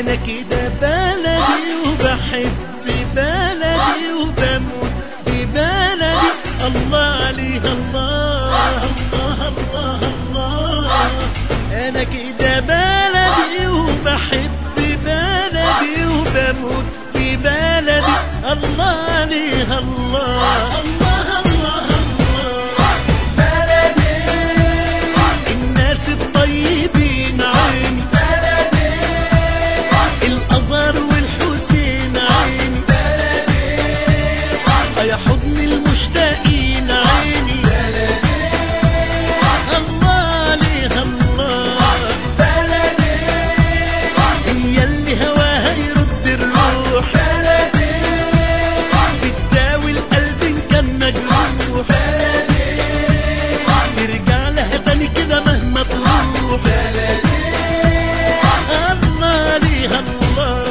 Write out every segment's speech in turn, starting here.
انا كده بلدي وبحب بلدي وبموت في بلدي. الله عليها الله الله الله الله. انا كده بلدي وبحب بلدي وبموت في بلدي. الله عليها الله الله الله الله. بلدي الناس الطيبين عين، بلدي الازهر والحسين عين، بلدي يا حضن المشتاقين عيني، بلدي الله عليها الله. بلدي هي اللي هواها يرد الروح، بلدي بتداوي القلب ان كان مجروح، بلدي ترجع لها تاني كده مهما تروح، بلدي الله عليها الله.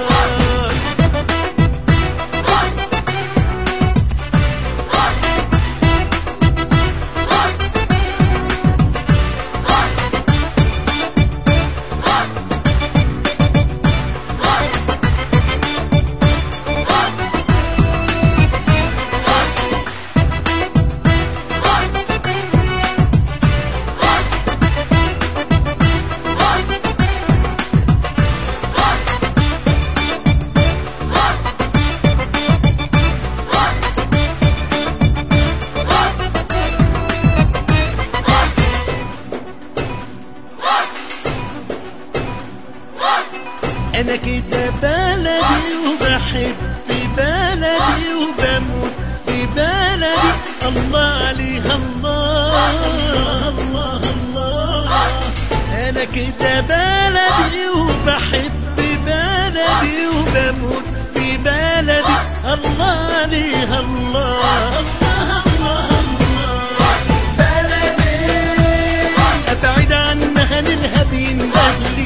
أنا كده بلدي وبحب بلدي وبموت في بلدي. الله عليها الله الله الله. أنا كده بلدي وبحب بلدي وبموت في بلدي. الله عليها الله الله الله الله. بلدي أبعد عنها نلهب يندهلي،